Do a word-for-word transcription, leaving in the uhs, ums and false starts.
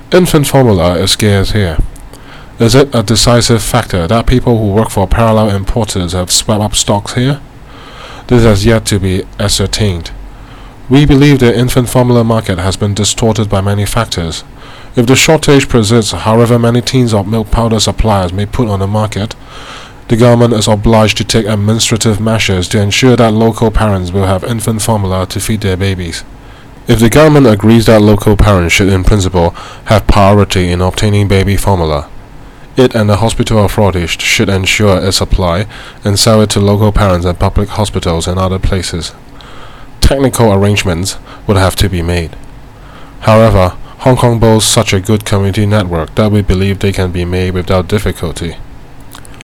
Infant formula is scarce here. Is it a decisive factor that people who work for parallel importers have swept up stocks here? This has yet to be ascertained. We believe the infant formula market has been distorted by many factors. If the shortage persists, however many tins of milk powder suppliers may put on the market, the government is obliged to take administrative measures to ensure that local parents will have infant formula to feed their babies. If the government agrees that local parents should in principle have priority in obtaining baby formula, it and the hospital authorities should ensure its supply and sell it to local parents at public hospitals and other places. Technical arrangements would have to be made. However, Hong Kong boasts such a good community network that we believe they can be made without difficulty.